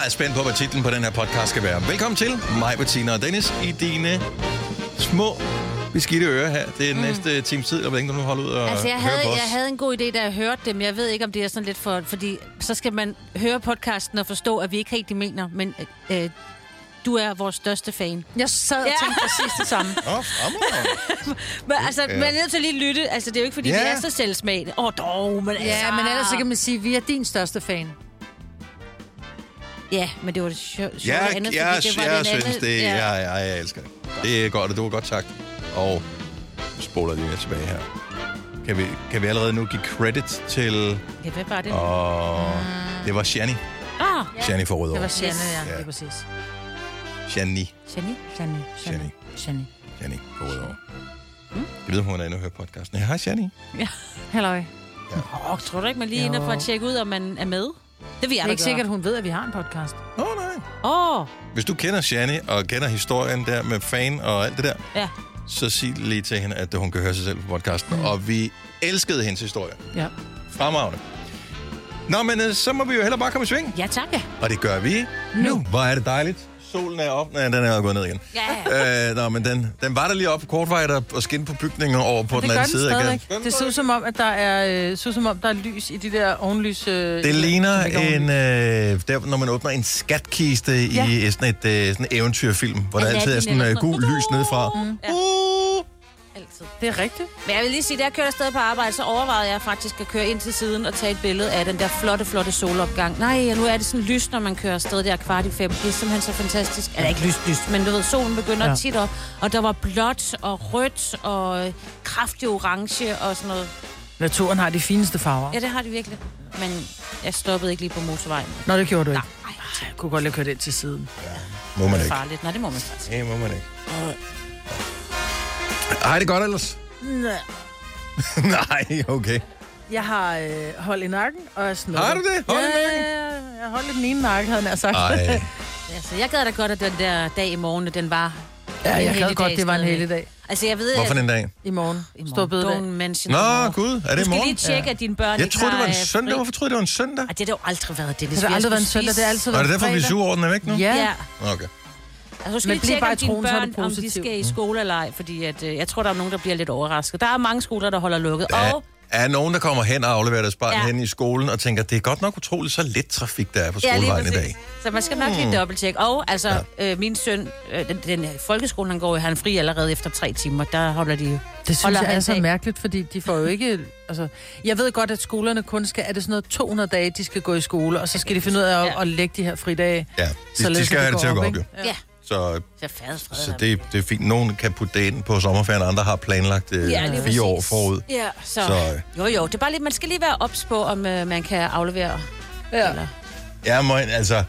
meget spændt på, hvad titlen på den her podcast skal være. Velkommen til mig, Bettina og Dennis i dine små beskidte ører her. Det er den næste times tid, og hvordan du nu holder ud og jeg havde en god idé, da jeg hørte det, men jeg ved ikke, om det er sådan lidt fordi så skal man høre podcasten og forstå, at vi ikke rigtig mener, men du er vores største fan. Jeg sad og tænkte præcis det samme. Men altså, man er nødt til at lige lytte. Altså, det er jo ikke, fordi vi er så selvsmagende. Men altså... Ja, men ellers så kan man sige, at vi er din største fan. Ja, men det var det sjovt andet, jeg synes det. Jeg elsker det. Det er godt, og du var godt sagt. Og spoler lige tilbage her. Kan vi allerede nu give credit til... Ja, hvad var det? Det var Shani. Shani for Rødovre. Det var Shani, ja. Det er præcis. Shani for Rødovre. Jeg ved, hun er inde og hører podcasten. Hej, Shani. Ja, halløj. Ja. Tror du ikke, man lige inde for at tjekke ud, om man er med? Det vil jeg det er ikke sikkert, at hun ved, at vi har en podcast. Nej. Hvis du kender Shani og kender historien der med fan og alt det der, så sig lige til hende, at hun kan høre sig selv på podcasten. Og vi elskede hendes historie. Ja. Fremragende. Nå, men så må vi jo heller bare komme i sving. Ja, tak. Og det gør vi nu. Hvor er det dejligt. Solen er op. Nej, den er gået ned igen. Ja. Men den var der lige op kortvejt og skinne på bygningen over på den anden side. Det ser ud som om, at der er lys i de der ovenlys. Det ligner der, når man åbner en skatkiste i sådan en eventyrfilm, hvor der altid er sådan gul lys nedefra. Altid. Det er rigtigt. Men jeg vil lige sige, da jeg kørte afsted på arbejde, så overvejede jeg faktisk at køre ind til siden og tage et billede af den der flotte solopgang. Nej, nu er det sådan lys, når man kører afsted der 4:15. Det er simpelthen så fantastisk. Eller ikke lyst, men du ved, solen begynder tit op, og der var blåt og rødt og kraftig orange og sådan noget. Naturen har de fineste farver. Ja, det har de virkelig. Men jeg stoppede ikke lige på motorvejen. Nå, det gjorde du ikke. Nej, jeg kunne godt lade køre ind til siden. Ja. Må man ikke. Farligt. Nej, det må man faktisk. Det må man ikke. Ej, det godt ellers? Nej, okay. Jeg har hold i nakken, og jeg snurrer. Har du det? Hold i nakken? Jeg har hold i den ene nakke, havde jeg sagt. Altså, jeg gad da godt, at den der dag i morgen, den var... Ja, jeg gad godt, det var en heldig dag. Altså, jeg ved... Hvorfor en dag? I morgen. Stor bededag. Nå, gud, er det i morgen? Du skal lige tjekke, at dine børn jeg troede, det var en søndag. Hvorfor troede du, det var en søndag? Det har jo aldrig været det. Det har aldrig været en søndag, det har altid været fredag. Er det derfor, vi er 7 år, den er væk nu? Ja. Okay. Altså, du skal lige tjekke, om dine børn, om de skal i skole eller ej, fordi jeg tror, der er nogen, der bliver lidt overrasket. Der er mange skoler, der holder lukket. Er nogen, der kommer hen og afleverer deres barn hen i skolen og tænker, det er godt nok utroligt, så lidt trafik, der er på skolevejen i dag. Så man skal nok lige dobbelttjekke. Og altså, min søn, den folkeskolen, han går i, han fri allerede efter 3 timer. Der holder de... Det synes jeg er så mærkeligt, fordi de får jo ikke... Altså, jeg ved godt, at skolerne kun skal... Er det sådan noget 200 dage, de skal gå i skole, og så skal de finde ud af at lægge de her fridage. Ja, de skal have det til at gå op, jo. Ja. Så det er fint. Nogen kan putte det ind på sommerferien, andre har planlagt 4 år forud. Ja, så. Jo, det er bare lige, man skal lige være ops på, om man kan aflevere. Ja. Eller... Ja, altså...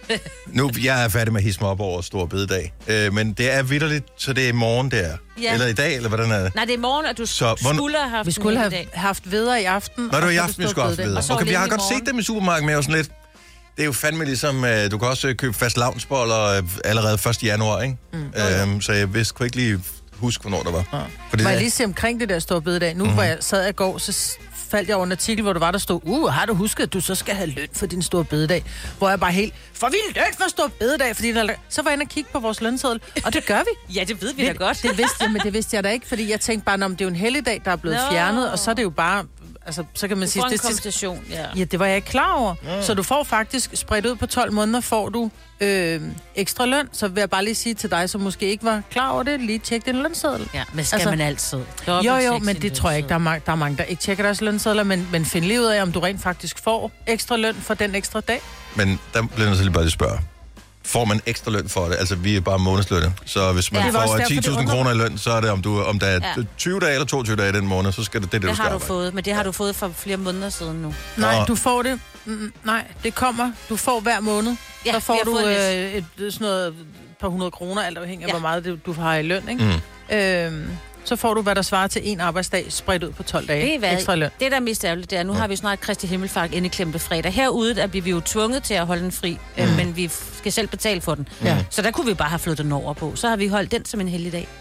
Nu, jeg er færdig med at hisse mig op over Store Bededag. Men det er vitterligt, så det er i morgen, det er. Ja. Eller i dag, eller hvordan er det? Nej, det er i morgen, og du skulle have haft. Vi skulle have haft veder i aften. Nå, det var i aften, vi skulle have haft veder. Okay, vi har godt set dem i supermarkedet med sådan lidt. Det er jo fandme ligesom, du kan også købe fast lavnsboller allerede 1. januar, ikke? Så jeg kunne ikke lige huske, hvornår der var. Må jeg lige se omkring det der Store Bededag? Nu, hvor jeg sad i går, så faldt jeg over en artikel, hvor der stod, har du husket, at du så skal have løn for din Store Bededag? Hvor jeg bare helt, får vi løn for Store Bededag? Fordi så var jeg inde og kigge på vores lønseddel, og det gør vi. Ja, det ved vi da godt. Det vidste jeg da ikke, fordi jeg tænkte bare, om det er jo en helligdag, der er blevet fjernet, og så er det jo bare... Altså, så kan man sige... Det er en kompensation, ja, det var jeg ikke klar over. Ja. Så du får faktisk, spredt ud på 12 måneder, får du ekstra løn. Så vil jeg bare lige sige til dig, som måske ikke var klar over det, lige tjek din lønseddel. Ja, men skal man altid. Jo, men det tror jeg ikke. Der er mange, der ikke tjekker deres lønsedler, men find lige ud af, om du rent faktisk får ekstra løn for den ekstra dag. Men der bliver jeg så lige bare lige spørge. Får man ekstra løn for det? Altså, vi er bare månedslønne. Så hvis man får 10.000 kroner i løn, så er det, om der er 20 dage eller 22 dage i den måned, så skal det du skal har du fået, men det har du fået for flere måneder siden nu. Nej, du får det. Nej, det kommer. Du får hver måned. Ja, så får du sådan noget par 100 kroner, alt afhængig af, hvor meget du har i løn, ikke? Så får du, hvad der svarer til en arbejdsdag, spredt ud på 12 dage. Ekstra løn. Det, der er mest ærgerligt, det er, nu har vi snart Kristi Himmelfart indeklemte fredag. Herude er vi jo tvunget til at holde den fri, men vi skal selv betale for den. Ja. Så der kunne vi bare have flyttet den over på. Så har vi holdt den som en hellig dag.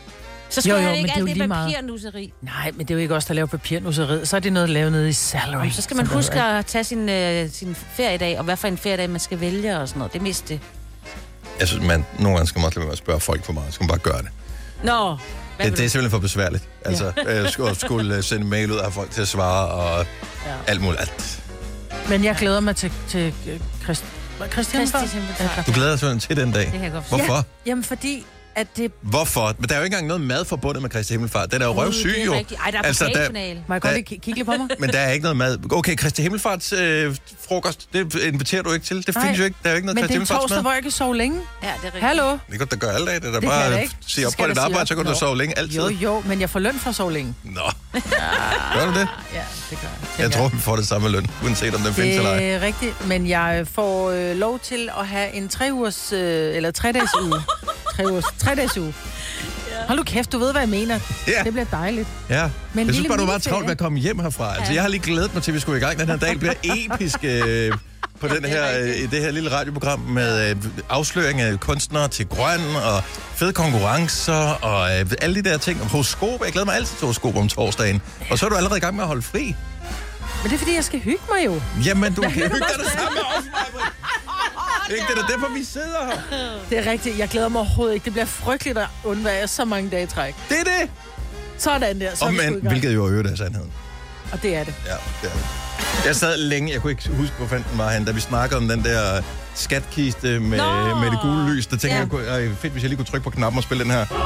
Så skal jeg ikke alt det papirnusseri. Nej, men det er jo ikke os, der laver papirnusseriet. Så er det noget lavet nede i salary. Så skal man huske at tage sin feriedag, og hvad for en feriedag man skal vælge og sådan noget. Det er mest det. Jeg synes, nogle gange skal man også lade være at spørge folk for meget. Så skal man bare gøre det. Nå. Det er simpelthen for besværligt. Altså, skulle sende mail ud af folk til at svare og alt muligt. Alt. Men jeg glæder mig til Christian. Du glæder dig simpelthen til den dag. Det kan jeg godt. Hvorfor? Ja, jamen fordi at det... Hvorfor? Men der er jo ikke engang noget mad forbundet med Kristi Himmelfart. Den er jo røvsyg, jo. Ej, der er pokalfinale. Må jeg godt lige kigge lidt på mig? Men der er ikke noget mad. Okay, Kristi Himmelfarts frokost, det inviterer du ikke til. Det findes jo ikke. Der er jo ikke noget Kristi Himmelfarts mad. Men det er torsdag, hvor jeg kan sove længe. Ja, det er rigtigt. Hallo? Det kan du da gøre alle dage. Det er da bare sige op på dit arbejde, så kan du sove længe altid. Jo, men jeg får løn for at sove længe. Nå. Gør du det? Ja, det gør jeg. Jeg tror, vi får det samme løn, uanset om den findes eller ej. Det er rigtigt, men jeg får lov til at have en 3-ugers, eller 3-dages uge. 3-dages uge. Hold nu kæft, du ved, hvad jeg mener. Ja. Det bliver dejligt. Ja, men jeg synes bare, du var travlt med at komme hjem herfra. Altså, jeg har lige glædet mig til, at vi skulle i gang. Den her dag bliver episk på den her, i det her lille radioprogram med afsløring af kunstnere til grøn og fede konkurrencer og alle de der ting. Og horoskop. Jeg glæder mig altid til horoskop om torsdagen. Og så er du allerede i gang med at holde fri. Men det er, fordi jeg skal hygge mig jo. Jamen, du kan hygge dig det samme med os, Maja. Ikke, det er derfor, vi sidder her. Det er rigtigt. Jeg glæder mig overhovedet ikke. Det bliver frygteligt at undvære så mange dage i træk. Det er det. Sådan der. Så men, hvilket jo øvrigt er sandheden. Og det er det. Ja, det er det. Jeg sad længe, jeg kunne ikke huske, hvor fanden den var han, da vi snakkede om den der skatkiste med det gule lys. Der tænkte jeg, fedt, hvis jeg lige kunne trykke på knappen og spille den her.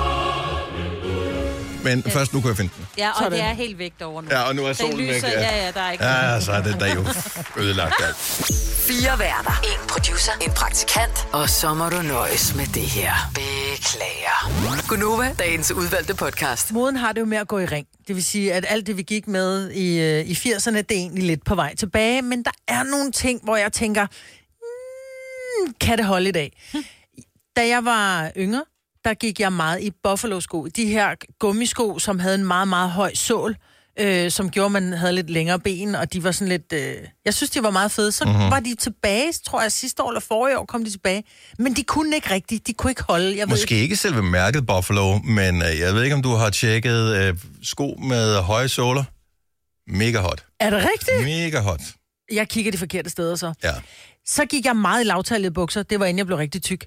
Men først nu kunne jeg finde den. Ja, og det er helt væk derovre nu. Ja, og nu er solen væk. Ja, der er ikke ja, så er det der jo ødelagt alt. 4 værter. 1 producer. 1 praktikant. Og så må du nøjes med det her. Beklager. Gunova, dagens udvalgte podcast. Moden har det jo med at gå i ring. Det vil sige, at alt det, vi gik med i 80'erne, det er egentlig lidt på vej tilbage. Men der er nogle ting, hvor jeg tænker, kan det holde i dag? Da jeg var yngre, der gik jeg meget i Buffalo-sko. De her gummisko, som havde en meget, meget høj sål, som gjorde, at man havde lidt længere ben, og de var sådan lidt... jeg synes, de var meget fede. Så var de tilbage, tror jeg, sidste år eller forrige år kom de tilbage. Men de kunne ikke rigtigt. De kunne ikke holde. Måske ikke selve mærket Buffalo, men jeg ved ikke, om du har tjekket sko med høje såler. Mega hot. Er det rigtigt? Mega hot. Jeg kigger de forkerte steder så. Ja. Så gik jeg meget i lavtallede bukser. Det var inden jeg blev rigtig tyk.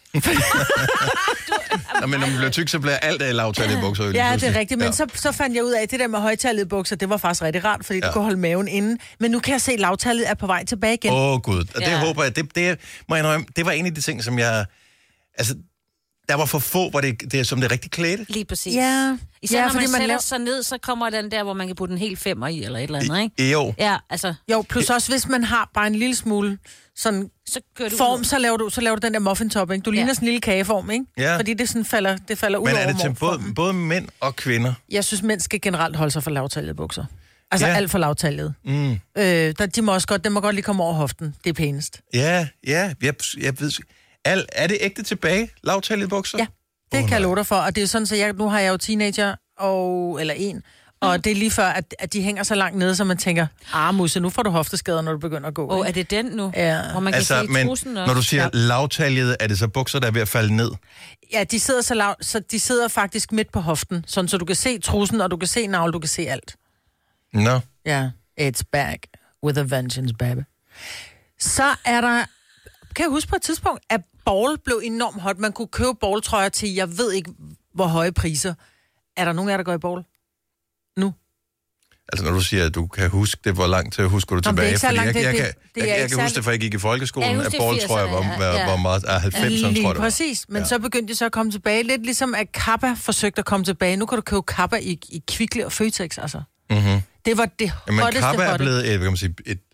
Nå, men når man bliver tyk, så bliver alt af lavtallige bukser. Ja, det er rigtigt, men så fandt jeg ud af, at det der med højtallede bukser, det var faktisk rigtig rart, fordi det kunne holde maven inde. Men nu kan jeg se, at lavtallet er på vej tilbage igen. Gud, og det håber jeg, det må jeg indrømme, det var en af de ting, som jeg... Altså, der var for få, hvor det som det rigtig klædte. Lige præcis. Ja. Især når man sætter sig ned, så kommer den der, hvor man kan putte en hel 5'er i, eller et eller andet, ikke? Jo. Ja, altså... Jo, plus også, hvis man har bare en lille smule sådan form, så laver du den der muffintop, ikke? Du ligner sådan en lille kageform, ikke? Ja. Fordi det sådan falder ud over. Men er det til både mænd og kvinder? Jeg synes, mænd skal generelt holde sig for lavtallede bukser. Altså alt for lavtallet. De må også godt, den må godt lige komme over hoften. Det er pænest. Ja, jeg ved... Er det ægte tilbage, lavtallede bukser? Ja, det kan jeg love dig for. Og det er sådan, så nu har jeg jo teenager, og det er lige før, at de hænger så langt nede, så man tænker, Musse, nu får du hofteskader, når du begynder at gå. Er det den nu? Ja. Hvor man kan se trussen også. Når du siger lavtallede, er det så bukser, der er ved at falde ned? Ja, de sidder så lavt, så de sidder faktisk midt på hoften, sådan så du kan se trussen, og du kan se navl, du kan se alt. Nå. Ja, it's back with a vengeance, baby. Så er der... Kan jeg huske på et tidspunkt, at ball blev enormt hot. Man kunne købe balltrøjer til, jeg ved ikke, hvor høje priser. Er der nogen af jer, der går i ball? Nu? Altså, når du siger, at du kan huske det, hvor langt til husker du tilbage? Det er ikke langt, jeg kan huske det, for jeg gik i folkeskolen, at balltrøjer var meget... 90'erne, tror jeg. Præcis, men så begyndte de så at komme tilbage. Lidt ligesom, at Kappa forsøgte at komme tilbage. Nu kan du købe Kappa i Kvickly og Føtex, altså. Det var det hotteste. Men Kappa er blevet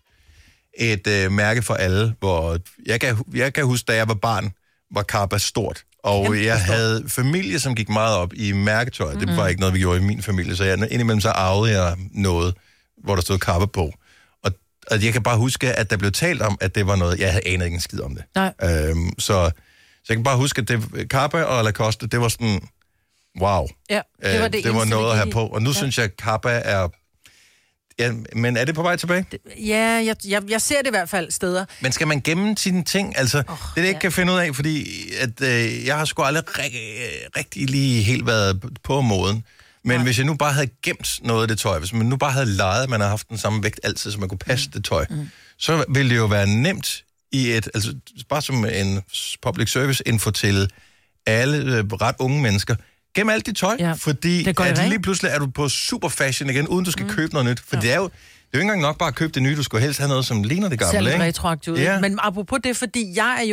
et mærke for alle, hvor jeg kan huske, da jeg var barn, var Kappa stort. Og jeg havde familie, som gik meget op i mærketøj. Det var ikke noget, vi gjorde i min familie, så indimellem så arvede jeg noget, hvor der stod Kappa på. Og jeg kan bare huske, at der blev talt om, at det var noget, jeg havde anet ikke en skid om det. Så jeg kan bare huske, at det, Kappa og Lacoste, det var sådan, wow. Ja, det var det var noget at have på. Og nu synes jeg, at Kappa er... Ja, men er det på vej tilbage? Ja, jeg ser det i hvert fald steder. Men skal man gemme sine ting? Altså, det jeg ikke kan finde ud af, fordi at, jeg har sgu aldrig rigtig lige helt været på moden. Men hvis jeg nu bare havde gemt noget af det tøj, hvis man nu bare havde leget, at man har haft den samme vægt altid, så man kunne passe det tøj, så ville det jo være nemt altså bare som en public service info til alle ret unge mennesker. Gem alt dit tøj, fordi at lige pludselig er du på super fashion igen, uden du skal købe noget nyt. For det er jo ikke engang nok bare at købe det nye, du skulle helst have noget, som ligner det gamle, selv ikke? retroaktivt. Ja. Men apropos det, fordi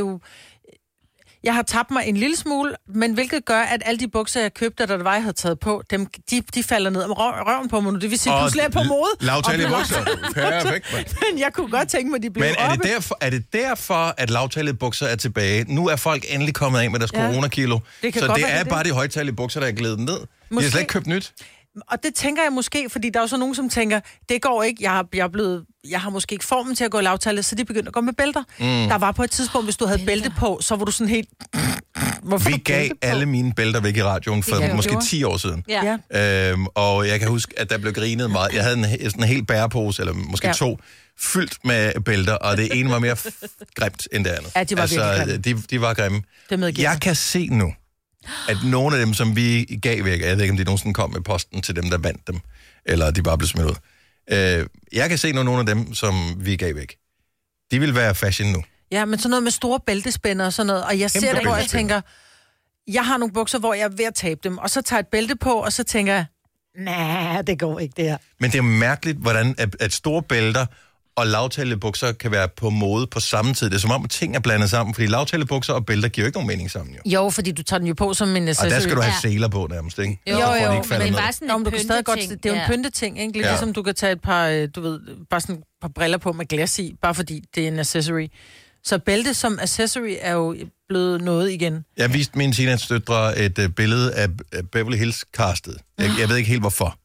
jeg har tabt mig en lille smule, men hvilket gør, at alle de bukser, jeg købte, da jeg havde taget på, de falder ned om røven på mig nu. Det vil sige, at pludselig er på mode. Lavtallige bukser. Perfekt, men jeg kunne godt tænke mig, at de blev oppe. Men er det derfor, at lavtallige bukser er tilbage? Nu er folk endelig kommet af med deres coronakilo. Så det er bare de højtallige bukser, der er glædet ned. De har slet ikke købt nyt. Og det tænker jeg måske, fordi der er jo så nogen, som tænker, det går ikke, jeg har måske ikke formen til at gå i lavtallet, så de begynder at gå med bælter. Der var på et tidspunkt, hvis du havde bælte på, så var du sådan helt... Vi gav alle mine bælter væk i radioen for måske 10 år siden. Ja. Og jeg kan huske, at der blev grinet meget. Jeg havde sådan en hel bærepose, eller måske 2, fyldt med bælter, og det ene var mere grimt end det andet. Ja, de var virkelig grimme. De var grimme. Jeg kan se nu, at nogle af dem, som vi gav væk, jeg ved ikke, om de nogensinde kom med posten til dem, der vandt dem, eller de bare blev smidt ud. Jeg kan se nogle af dem, som vi gav væk. De vil være fashion nu. Ja, men sådan noget med store bæltespænder og sådan noget, og jeg ser det, hvor jeg tænker, jeg har nogle bukser, hvor jeg er ved at tabe dem, og så tager jeg et bælte på, og så tænker jeg, nej, det går ikke det her. Men det er mærkeligt, hvordan at store bælter og lavtallige bukser kan være på mode på samme tid. Det er som om, at ting er blandet sammen, fordi lavtallige bukser og bælter giver jo ikke nogen mening sammen, jo. Jo, fordi du tager den jo på som en accessory. Og der skal du have seler på nærmest, ikke? Jo, men bare sådan en pynteting. Det er jo en pynteting, ikke? Lidt ligesom du kan tage et par, bare sådan et par briller på med glas i, bare fordi det er en accessory. Så bælte som accessory er jo blevet noget igen. Jeg viste mine teenage-døtre et billede af Beverly Hills-castet. Jeg ved ikke helt hvorfor.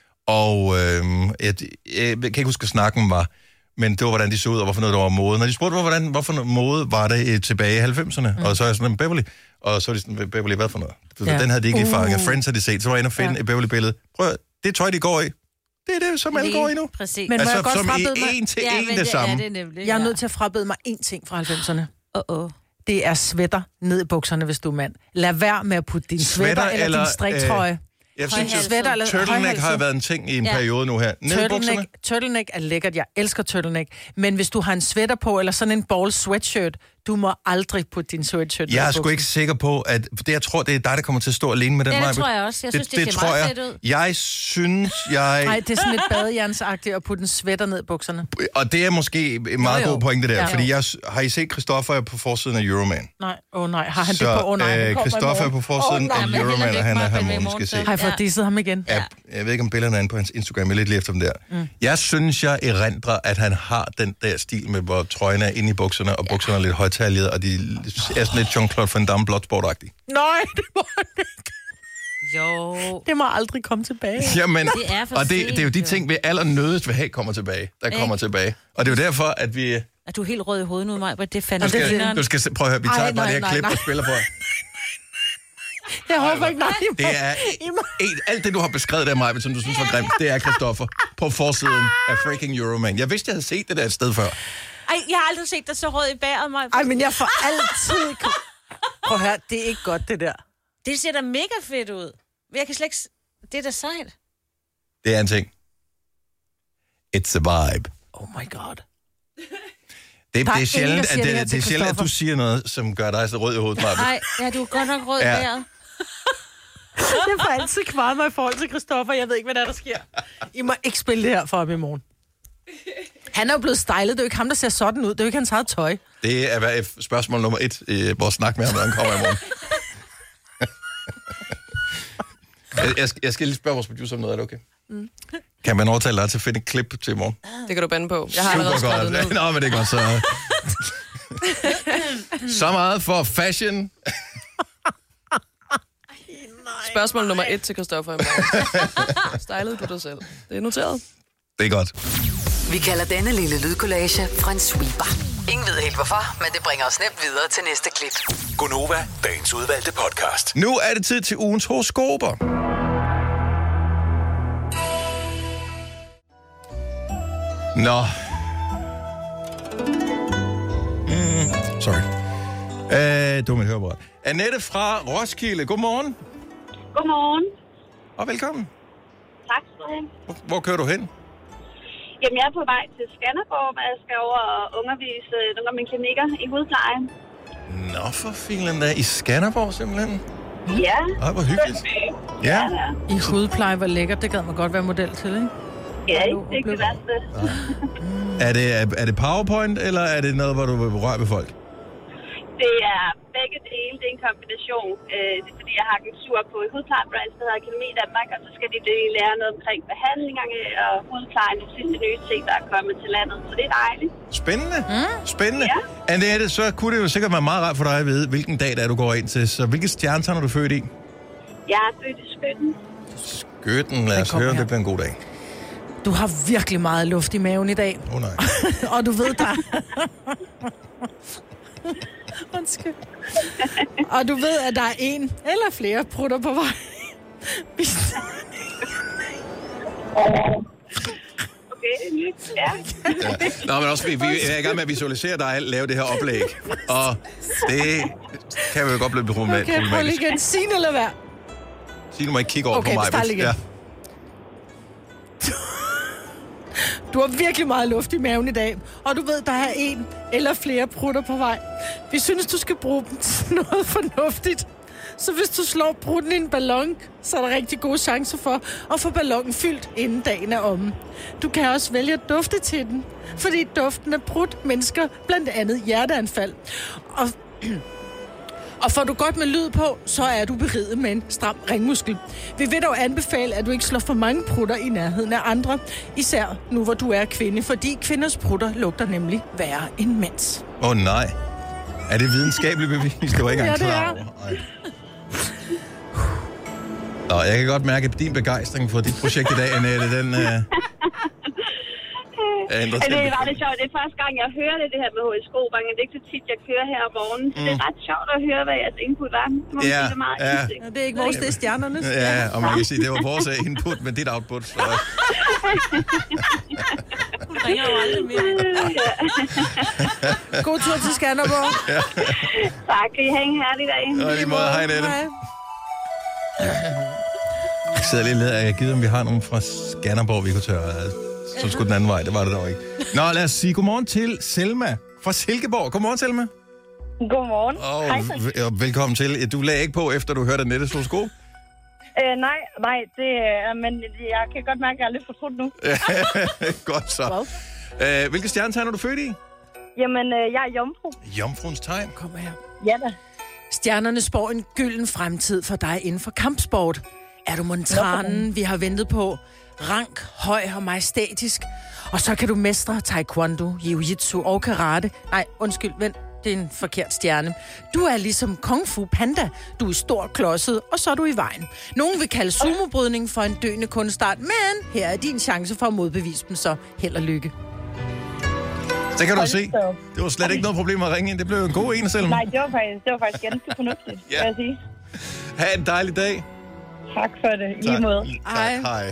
Og jeg kan ikke huske, hvad snakken var, men det var, hvordan de så ud, og hvorfor noget der var mode. Når de spurgte, hvorfor noget mode var det tilbage i 90'erne, og så er jeg sådan en Beverly, og så er de sådan, Beverly, hvad for noget? Den havde de ikke lige fanget. Friends havde de set, så var jeg inde og finde et Beverly-billede. Prøv, det tøj, de går i. Det er det, som alle går i nu. Præcis. Men altså, som i en til en det samme. Jeg er nødt til at frabede mig én ting fra 90'erne. Det er sweater ned i bukserne, hvis du er mand. Lad være med at putte din sweater eller din striktrøje. Jeg synes, turtleneck har været en ting i en periode nu her. Turtleneck er lækkert. Jeg elsker turtleneck. Men hvis du har en sweater på, eller sådan en ball sweatshirt, du må aldrig putte din sweatshirt. Jeg er sgu ikke sikker på, at... For jeg tror, det er dig, der kommer til at stå alene med den. Ja, det tror jeg også. Jeg synes, det ser meget fedt ud. Jeg synes, Nej, det er sådan lidt badejernsagtigt at putte en sweater ned i bukserne. Og det er måske en meget god pointe der, fordi har I set Christoffer på forsiden af Euroman? Nej, nej. Har han det på? Nej, Christoffer er på forsiden af Euroman, og han er harmonisk at se. Har jeg fået disset ham igen? Ja. Jeg ved ikke, om billederne er inde på hans Instagram. Jeg er lidt lige efter dem der. Jeg synes, jeg erindrer, at han har den der stil med, hvor trøjen er inde i bukserne, og bukserne er lidt højtaljede, og de er sådan lidt Jean-Claude Van Damme Bloodsport-agtige. Nej, det må han ikke. Jo. Det må aldrig komme tilbage. Jamen, det er jo de ting, vi allernødest vil have, kommer tilbage. Kommer tilbage. Og det er jo derfor, at vi... Er du helt rød i hovedet nu, Maj? Det fandme du skal prøve at høre, vi tager bare det her klip og spiller på. Jeg håber ikke, nej. Det er alt det, du har beskrevet der, Maj, som du synes var grimt, det er Christoffer på forsiden af freaking Euroman. Jeg vidste, jeg havde set det der et sted før. Ej, jeg har aldrig set dig så rød i bæret, Maj. Ej, men jeg får altid... Prøv at høre, det er ikke godt, det der. Det ser da mega fedt ud. Jeg kan slet ikke... Det er da sejt. Det er en ting. It's a vibe. Oh my god. Det er sjældent, at du siger noget, som gør dig så rød i hovedet, Maja. Nej, ja, du er godt nok rød i bæret. Jeg får altid kvaret mig i forhold til Christoffer. Jeg ved ikke, hvad der sker. I må ikke spille det her for ham i morgen. Han er jo blevet stylet. Det er jo ikke ham, der ser sådan ud. Det er jo ikke hans eget tøj. Det er spørgsmål nummer 1 i vores snak med ham, når han kommer i morgen. Jeg skal lige spørge vores producer om noget. Er det okay? Kan man overtale dig til at finde et klip til i morgen? Det kan du bande på. Jeg har allerede skrevet ned. Nå, men det er godt, så... Så meget for fashion. Spørgsmål nummer 1 til Christoffer i morgen. Stylede du dig selv? Det er noteret. Det er godt. Vi kalder denne lille lydkollage en sweeper. Ingen ved helt hvorfor, men det bringer os nemt videre til næste klip. Gonova, dagens udvalgte podcast. Nu er det tid til ugens horoskoper. Nå. Sorry. Du er mit hørebord. Annette fra Roskilde. Godmorgen. Godmorgen. Og velkommen. Tak skal du have. Hvor kører du hen? Jamen, jeg er på vej til Skanderborg, hvor jeg skal over og undervise nogle af mine klinikker i hudpleje. Nå, for filen da. I Skanderborg simpelthen? Ja. Ej, hvor hyggeligt. Ja. I hudpleje, hvor lækkert. Det gad man godt være model til, ikke? Ja, det er ikke det værste. Er det PowerPoint, eller er det noget, hvor du vil røre ved folk? Det er begge dele. Det er en kombination. Det er fordi, jeg har agentur på et hudplejebranch, der hedder Akademi Danmark, og så skal de lære noget omkring behandlingerne og hudplejen, de sidste nye ting, der er kommet til landet. Så det er dejligt. Spændende. Spændende. Ja. Annette, så kunne det jo sikkert være meget rart for dig at vide, hvilken dag det er, du går ind til. Så hvilke stjernetegn er du født i? Jeg er født i Skytten. Skytten, lad os høre, om det bliver en god dag. Du har virkelig meget luft i maven i dag. Nej. Og du ved der. Undskyld. Og du ved, at der er en eller flere prutter på vej. Okay, ja. Nå, men også vi er i gang med at visualisere dig og lave det her oplæg. Og det kan vi jo godt blive problematisk. Okay, prøv lige igen. Signe eller hvad? Signe må ikke kigge over på mig. Okay, igen. Ja. Du har virkelig meget luft i maven i dag, og du ved, der er en eller flere prutter på vej. Vi synes, du skal bruge dem til noget fornuftigt. Så hvis du slår prutten i en ballon, så er der rigtig gode chancer for at få ballonen fyldt, inden dagen er omme. Du kan også vælge at dufte til den, fordi duften af prut mennesker blandt andet hjerteanfald. Og får du godt med lyd på, så er du beriget med en stram ringmuskel. Vi vil dog anbefale, at du ikke slår for mange prutter i nærheden af andre. Især nu, hvor du er kvinde, fordi kvinders prutter lugter nemlig værre end mænds. Nej. Er det videnskabeligt bevis? Det var ikke engang klar over. Nå, jeg kan godt mærke, at din begejstring for dit projekt i dag, Annette, den... Det var det sjovt. Det er første gang, jeg hører det her med HSK-banken. Det er ikke så tit, jeg kører her om morgenen. Så det er ret sjovt at høre, hvad jeres input var. Det må sige, det er meget ja, det er ikke vores, det er stjernernes. Ja, og man kan sige, det var vores input, men dit output. Så... Hun ringer jo aldrig mere. God tur til Skanderborg. Ja. Tak, kan I have en herlig dag. Og lige måde, hej Nette. Jeg sidder lige lidt, jeg gider, om vi har nogen fra Skanderborg, vi kunne tørre. Som skulle den anden vej, det var det dog ikke. Nå, lad os sige godmorgen til Selma fra Silkeborg. Godmorgen, Selma. Godmorgen. Og velkommen til. Du lagde ikke på, efter du hørte Annettes horoskop? Nej, men jeg kan godt mærke, at jeg er lidt fortrudt nu. Godt så. Hvilke stjernetegn er du født i? Jamen, jeg er jomfru. Jomfruens tegn? Kom her. Ja da. Stjernerne spår en gylden fremtid for dig inden for kampsport. Er du montranen, vi har ventet på? Rank, høj og majestætisk. Og så kan du mestre taekwondo, jiu-jitsu og karate. Nej, undskyld, vent. Det er en forkert stjerne. Du er ligesom Kung Fu Panda. Du er stor klodset, og så er du i vejen. Nogen vil kalde sumobrydning for en døende kunstart, men her er din chance for at modbevise dem, så held og lykke. Så kan du se. Det var slet ikke noget problem at ringe ind. Det blev en god en, Selma. Nej, det var faktisk ganske fornuftigt, vil jeg sige. Ha' en dejlig dag. Tak for det. I lige måde. Hej.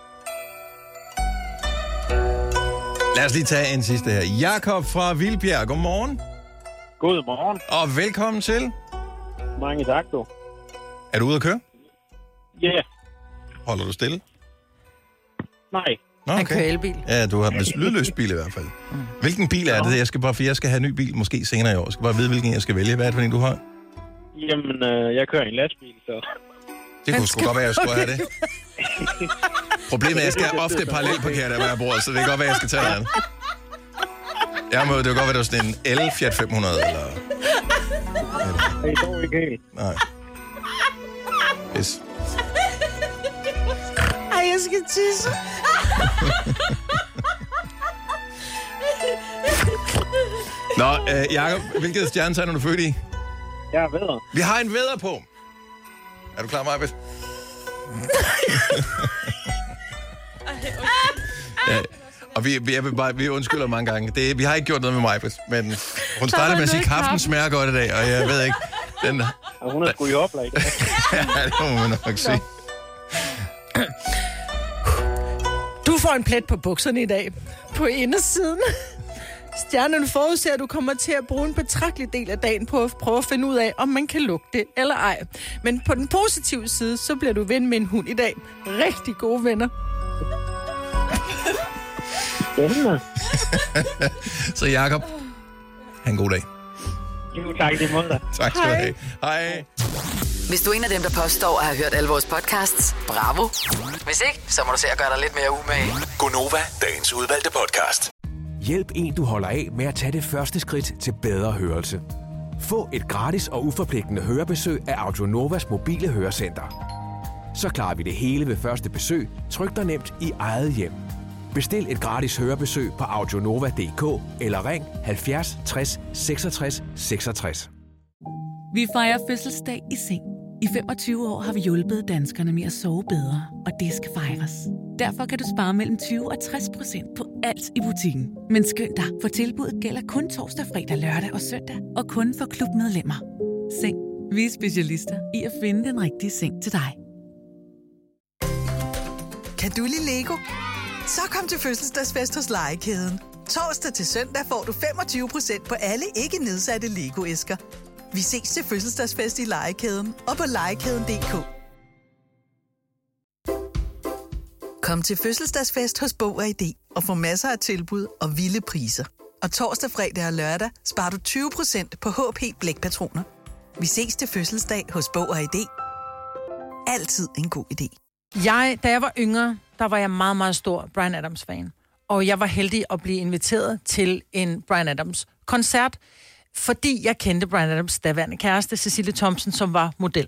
Lad os lige tage en sidste her. Jakob fra Vildbjerg, godmorgen. Godmorgen. Og velkommen til. Mange tak, du. Er du ude at køre? Ja. Yeah. Holder du stille? Nej. Okay. Han kører elbil. Ja, du har lydløs bil i hvert fald. Hvilken bil er det? Jeg skal have en ny bil, måske senere i år. Jeg skal bare vide, hvilken jeg skal vælge. Hvad er det for en, du har? Jamen, jeg kører en lastbil, så... Det kunne sgu godt være, jeg skulle have det. Problemet er, at jeg skal ofte parallelparkere der, hvor jeg bor, så det kan godt være, jeg skal tage den. Det kan godt være, det var sådan en El Fiat 500, eller... Det går ikke helt. Nej. Yes. Ej, jeg skal tisse. Nå, Jacob, hvilket stjernetegn er du født i? Jeg er vædder. Vi har en vædder på. Er du klar, Majbet? Ja, og vi undskylder mange gange. Vi har ikke gjort noget med Majbet, men hun startede med at sige, at kaffen smager godt i dag, og jeg ved ikke... Og hun er sgu i oplag. Ja, det må man nok sige. Du får en plet på bukserne i dag. På indersiden. Stjernen forudser, at du kommer til at bruge en betragtelig del af dagen på at prøve at finde ud af, om man kan lugte det eller ej. Men på den positive side, så bliver du ven med en hund i dag. Rigtig gode venner. Spændende. Så Jakob, have en god dag. Jo, tak i lige måde. Tak skal du have. Hej. Hvis du er en af dem, der påstår at have hørt alle vores podcasts, bravo. Hvis ikke, så må du se at gøre dig lidt mere umage. Gonova, dagens udvalgte podcast. Hjælp en, du holder af med at tage det første skridt til bedre hørelse. Få et gratis og uforpligtende hørebesøg af Audionovas mobile hørecenter. Så klarer vi det hele ved første besøg, tryk dig nemt i eget hjem. Bestil et gratis hørebesøg på audionova.dk eller ring 70 60 66 66. Vi fejrer fødselsdag i seng. I 25 år har vi hjulpet danskerne med at sove bedre, og det skal fejres. Derfor kan du spare mellem 20 og 60% på alt i butikken. Men skynd dig, for tilbuddet gælder kun torsdag, fredag, lørdag og søndag, og kun for klubmedlemmer. Seng. Vi er specialister i at finde den rigtige seng til dig. Kan du lide Lego? Så kom til fødselsdagsfest hos Legekæden. Torsdag til søndag får du 25% på alle ikke nedsatte Lego-æsker. Vi ses til fødselsdagsfest i Legekæden og på legekæden.dk. Kom til fødselsdagsfest hos Bog og ID og få masser af tilbud og vilde priser. Og torsdag, fredag og lørdag sparer du 20% på HP blækpatroner. Vi ses til fødselsdag hos Bog og ID. Altid en god idé. Da jeg var yngre, der var jeg meget, meget stor Bryan Adams-fan. Og jeg var heldig at blive inviteret til en Bryan Adams-koncert, fordi jeg kendte Bryan Adams' daværende kæreste, Cecilie Thompson, som var model.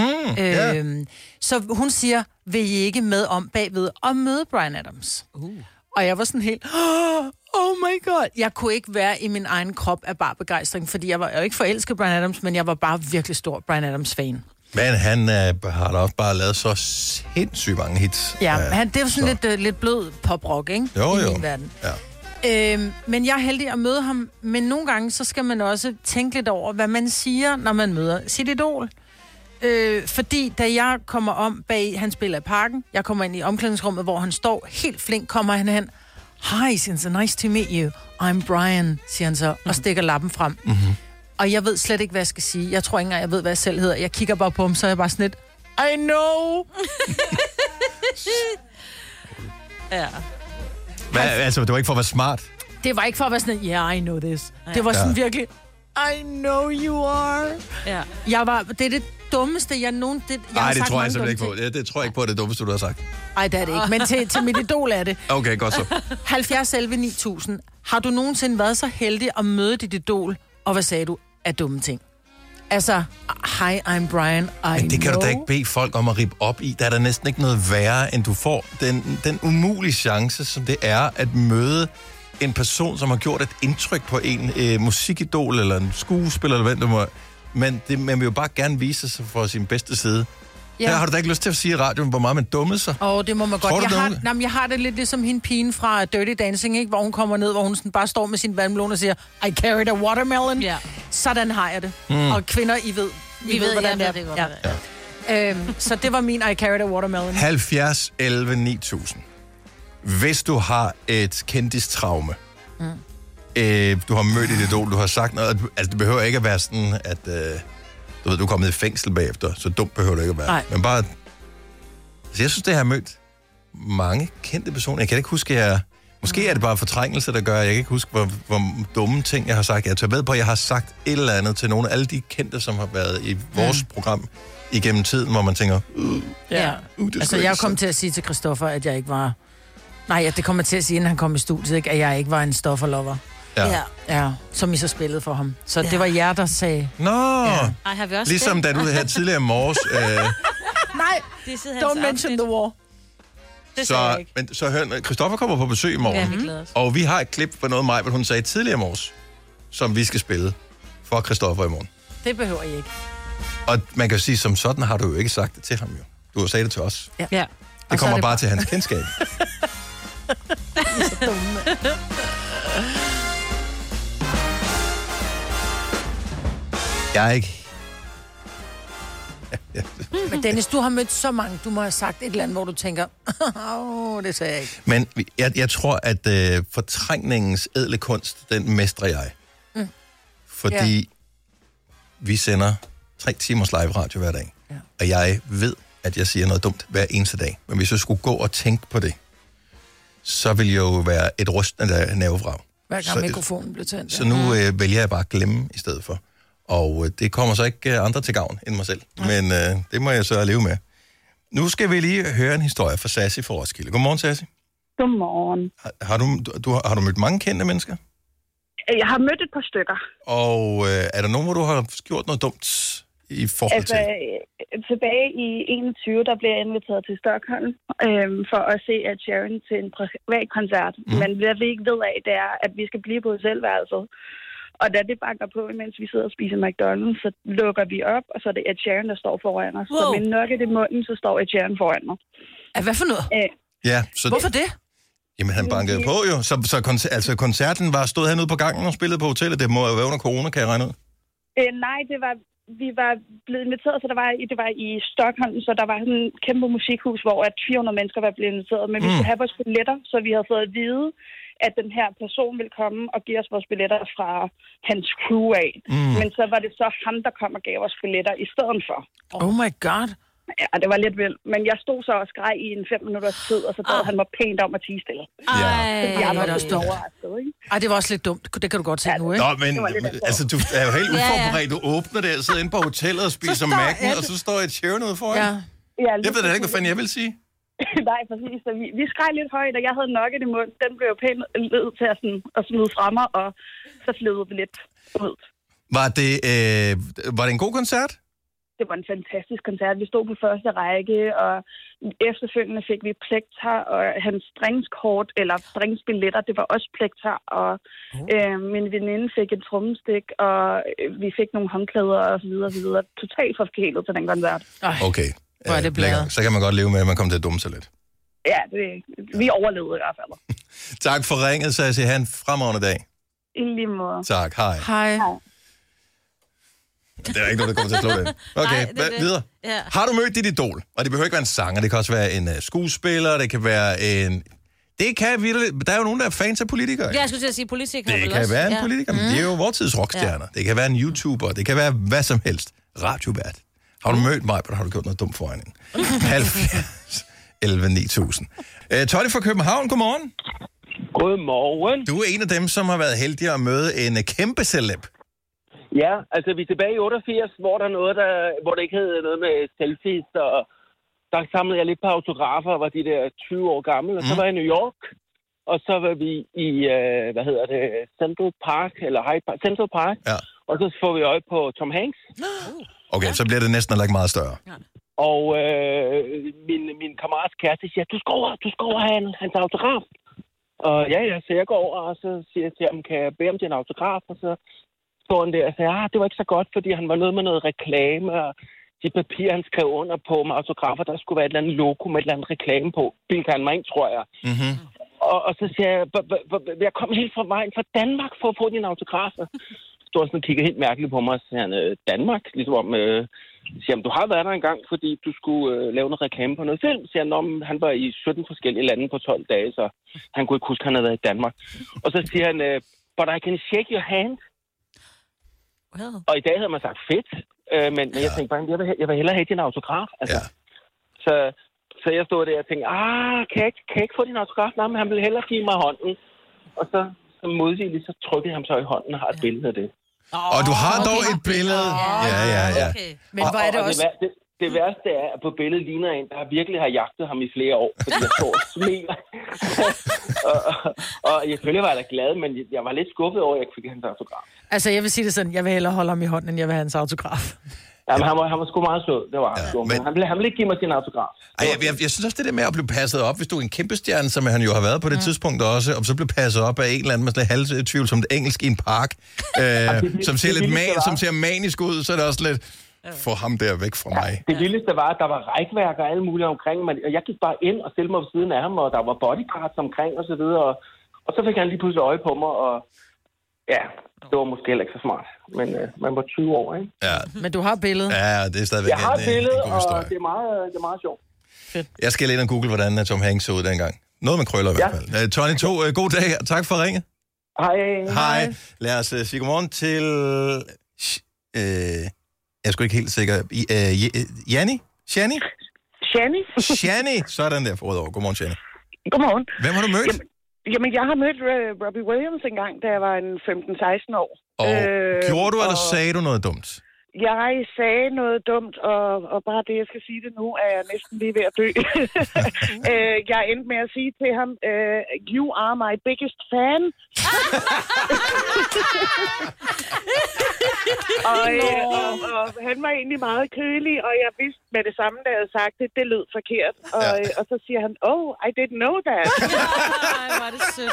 Så hun siger, vil I ikke med om bagved og møde Bryan Adams? Og jeg var sådan helt, oh my god. Jeg kunne ikke være i min egen krop af bare begejstring, fordi jeg var jo ikke forelsket Bryan Adams, men jeg var bare virkelig stor Bryan Adams-fan. Men han har da også bare lavet så sindssygt mange hits. Ja, det er jo sådan lidt blød pop-rock, ikke? Jo. I min verden. Ja. Men jeg er heldig at møde ham, men nogle gange, så skal man også tænke lidt over, hvad man siger, når man møder sit idol. Fordi da jeg kommer om bag, han spiller i Parken, jeg kommer ind i omklædningsrummet, hvor han står helt flink, kommer han hen. Hi, it's nice to meet you. I'm Bryan, siger han så, og stikker lappen frem. Mm-hmm. Og jeg ved slet ikke, hvad jeg skal sige. Jeg tror ikke engang, jeg ved, hvad jeg selv hedder. Jeg kigger bare på ham, så er jeg bare sådan lidt, I know! Ja. Altså, det var ikke for at være smart? Det var ikke for at være sådan, yeah, I know this. Det var sådan virkelig, I know you are. Ja. Det er det dummeste, jeg nogen... Nej, det tror jeg simpelthen ikke på. Det tror jeg ikke på, det dummeste, du har sagt. Nej, det er det ikke. Men til mit idol er det. Okay, godt så. 70 11 9000. Har du nogensinde været så heldig at møde dit idol, og hvad sagde du af dumme ting? Altså, hi, I'm Bryan, Men det kan du da ikke bede folk om at rippe op i. Der er der næsten ikke noget værre, end du får den umulige chance, som det er at møde en person, som har gjort et indtryk på en musikidol, eller en skuespiller, eller hvad det må. Men man vil jo bare gerne vise sig for sin bedste side. Ja. Her har du da ikke lyst til at sige i radioen, hvor meget man dummede sig? Det må man godt. Jeg har det lidt ligesom hende pigen fra Dirty Dancing, ikke? Hvor hun kommer ned, hvor hun sådan bare står med sin vandmelon og siger, I carried a watermelon. Ja. Sådan har jeg det. Og kvinder, I ved hvordan det er. Det godt. Ja. Så det var min I carried a watermelon. 70 11 9000. Hvis du har et kendistraume, du har mødt et idol, du har sagt noget, altså det behøver ikke at være sådan, at du er kommet i fængsel bagefter, så dumt behøver det ikke at være. Nej. Men bare, altså jeg synes, det har mødt mange kendte personer. Jeg kan ikke huske, måske er det bare fortrængelse, der gør, jeg kan ikke huske, hvor dumme ting jeg har sagt. Jeg tager ved på, at jeg har sagt et eller andet til nogle af alle de kendte, som har været i vores program igennem tiden, hvor man tænker, altså jeg kom til at sige til Christoffer, at jeg ikke var... Nej, det kommer til at sige, inden han kom i studiet, ikke, at jeg ikke var en stofferlover. Ja, som I så spillede for ham. Så det var jer, der sagde... Nå, har vi også ligesom da du havde tidligere i morges... Nej, don't mention the war. Så hør, Christoffer kommer på besøg i morgen, og vi har et klip for noget mig, hvad hun sagde tidligere i morges, som vi skal spille for Christoffer i morgen. Det behøver I ikke. Og man kan sige, som sådan har du jo ikke sagt det til ham jo. Du har sagt det til os. Ja. Det kommer bare til hans kendskab. Så dumme. Jeg er ikke... Men Dennis, du har mødt så mange. Du må have sagt et eller andet, hvor du tænker, det sagde jeg ikke. Men jeg tror, at fortrængningens ædle kunst, den mestrer jeg. Fordi vi sender 3 timers live radio hver dag. Ja. Og jeg ved, at jeg siger noget dumt hver eneste dag. Men hvis jeg skulle gå og tænke på det, så ville jeg jo være et rystende nervevrag. Hver gang mikrofonen blev tændt. Så nu vælger jeg bare at glemme i stedet for. Og det kommer så ikke andre til gavn end mig selv. Men det må jeg så leve med. Nu skal vi lige høre en historie fra Sassy fra Roskilde. Godmorgen, Sassy. Godmorgen. Har du mødt mange kendte mennesker? Jeg har mødt et par stykker. Og er der nogen, hvor du har gjort noget dumt i forhold til? Tilbage i 21, der blev jeg inviteret til Stockholm for at se Ed Sheeran til en privat koncert. Men hvad vi ikke ved af, det er, at vi skal blive på hotelværelset. Og da det banker på, mens vi sidder og spiser McDonald's, så lukker vi op, og så er det Ed Sheeran, der står foran os. Wow. Så med nugget i munden, så står Ed Sheeran foran mig. Hvad for noget? Hvorfor det? Jamen, han bankede på jo. Så koncerten stod han ude på gangen og spillede på hotellet. Det må jo være under corona, kan jeg regne ud? Nej, vi var blevet inviteret, så det var i Stockholm, så der var sådan et kæmpe musikhus, hvor 400 mennesker var blevet inviteret. Men vi skulle have vores billetter, så vi havde fået at vide, at den her person ville komme og give os vores billetter fra hans crew af. Men så var det så ham, der kom og gav os billetter i stedet for. Oh my god. Ja, det var lidt vildt. Men jeg stod så og skreg i en 5 minutters tid, og så bad han mig pænt om at tie stille. Det var også dumt. Det var også lidt dumt. Det kan du godt se nu, ikke? Nå, men altså, du er jo helt uforberedt. Du åbner det og sidder inde på hotellet og spiser Mac'en, og så står et Sheeran ude foran. Jeg ved da ikke, hvad fanden jeg vil sige. Nej, præcis. Så vi skreg lidt højt, og jeg havde nugget i munden. Den blev jo pænt led til at smide fra mig, og så flød vi lidt ud. Var det en god koncert? Det var en fantastisk koncert. Vi stod på første række, og efterfølgende fik vi plekter, og hans dringskort, eller dringsbilletter, det var også plekter, og min veninde fik et trommestik, og vi fik nogle håndklæder, og så videre. Totalt forkælet til den koncert. Okay. Så kan man godt leve med, at man kommer til at dumme sig lidt. Ja, vi overlevede i hvert fald. Tak for ringet, Sassy. Ha' en fremragende dag. I lige måde. Tak, hej. Det er ikke noget, der kommer til at slå den. Okay, videre. Ja. Har du mødt dit idol? Og det behøver ikke være en sanger, det kan også være en skuespiller, det kan være en... Der er jo nogen, der er fans af politikere. Ja, jeg skulle til at sige politikere. Det kan være en politiker, men det er jo vores tids rockstjerner. Det kan være en YouTuber, det kan være hvad som helst. Radiovært. Har du mødt mig, eller har du gjort noget dumt foran en? 70 11 9000. Tolly fra København, godmorgen. Godmorgen. Du er en af dem, som har været heldig at møde en kæmpe celeb. Ja, altså vi er tilbage i 88, hvor der noget, hvor der ikke hed noget med selfies, og der samlede jeg lidt på autografer, og var de der 20 år gammel, og så var jeg i New York, og så var vi i, Central Park, Central Park, og så får vi øje på Tom Hanks. Okay, så bliver det næsten heller ikke meget større. Og min kammerats kæreste siger, du skal over have hans autograf. Og ja, så jeg går over, og så siger jeg til ham, kan jeg bede om din autograf, og så står han der og siger, det var ikke så godt, fordi han var noget med noget reklame, og de papirer, han skrev under på med autografer, der skulle være et eller andet logo med et eller andet reklame på. Bildte han mig ind, tror jeg. Mm-hmm. Og så siger jeg, jeg kom helt fra vejen fra Danmark for at få din autografer. Står sådan og kigger helt mærkeligt på mig, og siger han, Danmark? Ligesom om, siger han, du har været der engang, fordi du skulle lave noget reklame på noget film. Siger han, han var i 17 forskellige lande på 12 dage, så han kunne ikke huske, at han havde været i Danmark. Og så siger han, but I can shake your hand. Wow. Og i dag havde man sagt fedt, men jeg tænkte bare, jeg vil hellere have din autograf. Altså. Så jeg stod der og tænkte, kan jeg ikke få din autograf? Nej, men han ville hellere give mig hånden. Og så modsigeligt, så trykkede jeg ham så i hånden og har et billede af det. Og du har dog et billede. Ja. Okay. Men hvor er det også... Det værste er, at på billedet ligner en, der virkelig har jagtet ham i flere år, fordi jeg står og smiler. og jeg selvfølgelig var jeg da glad, men jeg var lidt skuffet over, at jeg ikke fik hans autograf. Altså, jeg vil sige det sådan, jeg vil hellere holde ham i hånden, end jeg vil have hans autograf. Jamen, han var sgu meget sød, det var han. Men han ville ikke give mig sin autograf. Jeg synes også, det der med at blive passet op, hvis du er en kæmpe stjerne, som han jo har været på det tidspunkt også, og så bliver passet op af en eller anden med sådan et halvtvivlsomt engelsk i en park, som ser manisk ud, så er det også lidt... Få ham der væk fra mig. Det vildeste var, at der var rækværker og alle mulige omkring, men jeg gik bare ind og stillede mig ved siden af ham, og der var bodyguards omkring og så videre, og så fik han lige pludselig øje på mig, og Ja, det var måske heller ikke så smart. Men man var 20 år, ikke? Ja. Men du har billedet? Ja, det er stadigvæk jeg har et billede, en god og historie. det er meget sjovt. Fedt. Jeg skal lige ind og google, hvordan Tom Hanks så ud dengang. Noget med krøller i hvert fald. Tony 2, god dag, og tak for ringet. Hej. Lad os sige godmorgen til... jeg er sgu ikke helt sikker. Janni? Shani? Sådan der for over. Godmorgen, Shani. Godmorgen. Hvem har du mødt? Jamen, jeg har mødt Robbie Williams engang, da jeg var en 15-16 år. Og gjorde du, eller sagde du noget dumt? Jeg sagde noget dumt, og bare det, jeg skal sige det nu, er jeg næsten lige ved at dø. Jeg endte med at sige til ham, you are my biggest fan. og han var egentlig meget kølig, og jeg vidste med det samme, da jeg havde sagt det, det lød forkert. Og så siger han, oh, I didn't know that. Ej, var det sødt.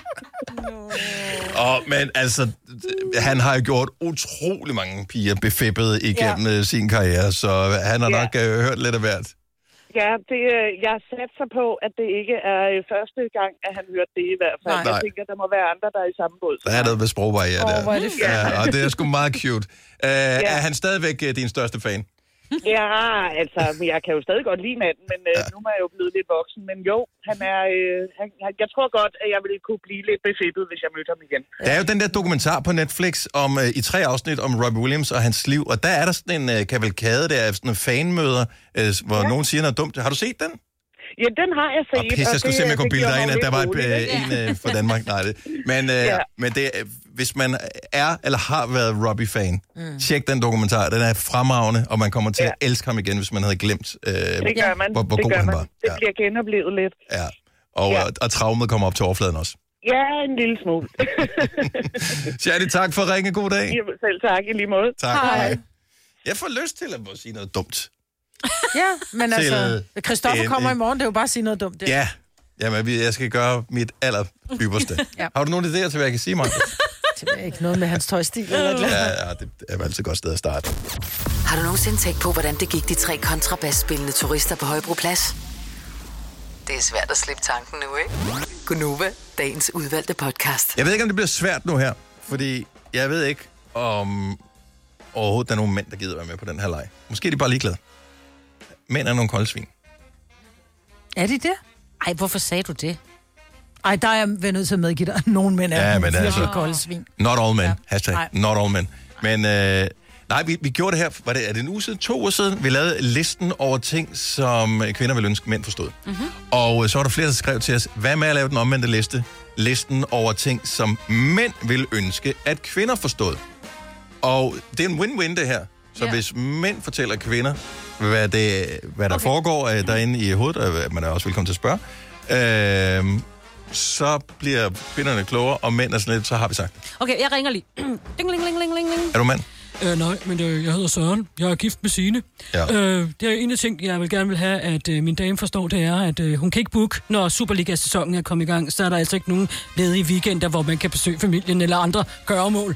Men altså, han har jo gjort utrolig mange piger befippet igennem sin karriere, så han har nok hørt lidt af hvert. Ja, jeg satser på, at det ikke er første gang, at han hørte det i hvert fald. Nej. Jeg tænker, der må være andre, der er i samme båd. Der er noget ved sprogbarriere der. Hvor er det fedt. Ja, og det er sgu meget cute. Er han stadigvæk din største fan? Ja, altså, jeg kan jo stadig godt lide manden, men nu er jeg jo blevet lidt voksen. Men jo, han er... jeg tror godt, at jeg ville kunne blive lidt befippet, hvis jeg mødte ham igen. Der er jo den der dokumentar på Netflix om i 3 afsnit om Robbie Williams og hans liv, og der er der sådan en kavalkade der af sådan en fanmøder, hvor nogen siger noget dumt. Har du set den? Ja, den har jeg set. Jeg skulle se, om jeg kunne bilde dig ind, at der var en fra Danmark. Nej, det. Men det, hvis man er eller har været Robbie-fan, tjek den dokumentar. Den er fremragende, og man kommer til at elske ham igen, hvis man havde glemt, det gør man. hvor god han var. Det bliver genoplevet lidt. Ja. Og traumet kommer op til overfladen også. Ja, en lille smule. Shadi, tak for at ringe. God dag. Jamen, selv tak, i lige måde. Tak. Hej. Jeg får lyst til at sige noget dumt. Ja, men altså, Christoffer kommer i morgen, det er jo bare at sige noget dumt. Det. Ja, jamen, jeg skal gøre mit allerypperste. Har du nogle idéer til, hvad jeg kan sige, Maja? Det er ikke noget med hans tøjstil eller noget. Ja, det er jo altid et godt sted at starte. Har du nogensinde tænkt på, hvordan det gik de 3 kontrabasspillende turister på Højbroplads? Det er svært at slippe tanken nu, ikke? Gunova, dagens udvalgte podcast. Jeg ved ikke, om det bliver svært nu her, fordi jeg ved ikke, om overhovedet der er nogen mænd, der gider være med på den her leg. Måske er de bare ligeglade. Mænd er nogle koldsvin. Er de det? Ej, hvorfor sagde du det? Ej, der er jeg nødt til at medgive dig. Nogle mænd er virkelig koldsvin. Not all men. Hashtag not all men. Men nej, vi gjorde det her, er det en uge siden? 2 uger siden? Vi lavede listen over ting, som kvinder ville ønske, mænd forstod. Mm-hmm. Og så var der flere, der skrev til os, hvad med at lave den omvendte liste? Listen over ting, som mænd ville ønske, at kvinder forstod. Og det er en win-win, det her. Så hvis mænd fortæller kvinder, hvad der foregår derinde i hovedet, man er også velkommen til at spørge, så bliver kvinderne klogere, og mænd er sådan lidt, så har vi sagt. Okay, jeg ringer lige. Ding, ling, ling, ling, ling. Er du mand? Nej, men jeg hedder Søren. Jeg er gift med Signe. Ja. Det er en af ting, jeg gerne vil have, at min dame forstår, det er, at hun kan ikke booke, når Superliga-sæsonen er kommet i gang. Så er der altså ikke nogen ledige weekender, hvor man kan besøge familien eller andre gøremål.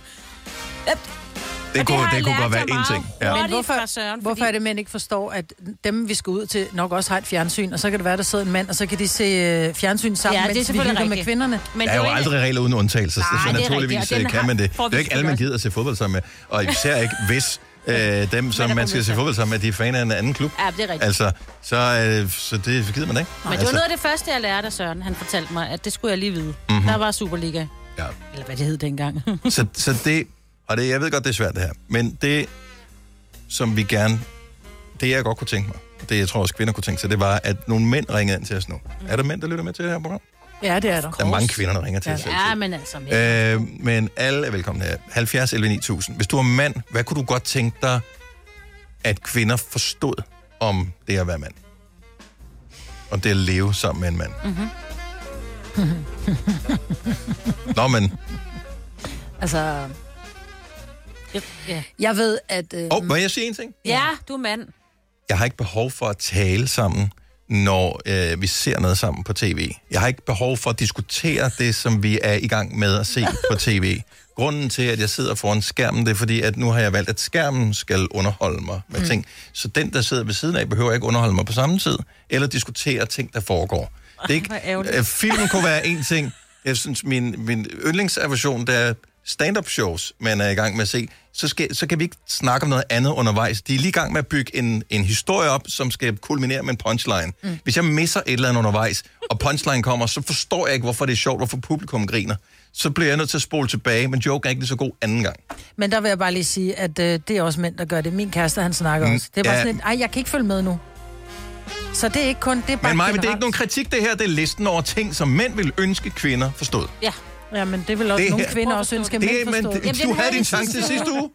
Det kunne godt være en ting. Ja. Men hvorfor er det, mænd ikke forstår, at dem, vi skal ud til, nok også har et fjernsyn, og så kan det være, der sidder en mand, og så kan de se fjernsyn sammen, mens vi hygger med kvinderne. Men der er jo aldrig regler uden undtagelse, så naturligvis kan man det. Det er jo ikke alle, man gider at se fodbold sammen med, og især ikke, hvis dem, som man skal se fodbold sammen med, de er fan af en anden klub. Ja, det er rigtigt. Altså, så det gider man ikke. Men det var noget af det første, jeg lærte af Søren. Han fortalte mig, at det skulle jeg lige vide. Mm-hmm. Der var Superliga. Ja. Eller hvad det hed dengang. så det... Og det, jeg ved godt, det er svært det her, men det, som vi gerne, det jeg godt kunne tænke mig, det jeg tror også kvinder kunne tænke sig, det var, at nogle mænd ringede ind til os nu. Er der mænd, der lytter med til det her program? Ja, det er der. Der er mange kvinder, der ringer til os. Ja, men altså... Men alle er velkomne her. 70 11 9000. Hvis du er mand, hvad kunne du godt tænke dig, at kvinder forstod om det at være mand? Om det at leve sammen med en mand? Mm-hmm. Nå, men... Altså... Jeg ved, at... må jeg sige en ting? Ja, du er mand. Jeg har ikke behov for at tale sammen, når vi ser noget sammen på tv. Jeg har ikke behov for at diskutere det, som vi er i gang med at se på tv. Grunden til, at jeg sidder foran skærmen, det er fordi, at nu har jeg valgt, at skærmen skal underholde mig med ting. Så den, der sidder ved siden af, behøver ikke underholde mig på samme tid, eller diskutere ting, der foregår. Det er ikke, filmen kunne være en ting. Jeg synes, min yndlingsaversion, det er stand-up shows, man er i gang med at se, så kan vi ikke snakke om noget andet undervejs. De er lige i gang med at bygge en historie op, som skal kulminere med en punchline. Hvis jeg misser et eller andet undervejs, og punchline kommer, så forstår jeg ikke, hvorfor det er sjovt, hvorfor publikum griner. Så bliver jeg nødt til at spole tilbage, men joke er ikke lige så god anden gang. Men der vil jeg bare lige sige, at det er også mænd, der gør det. Min kæreste, han snakker også. Det er bare sådan et, jeg kan ikke følge med nu. Så det er ikke kun, det er bare men det er ikke nogen kritik, det her. Det er listen over ting, som mænd vil ønske kvinder forstod. Ja, men det vil også nogle kvinder også ønske mænd forstod. Du havde din chance sidste uge.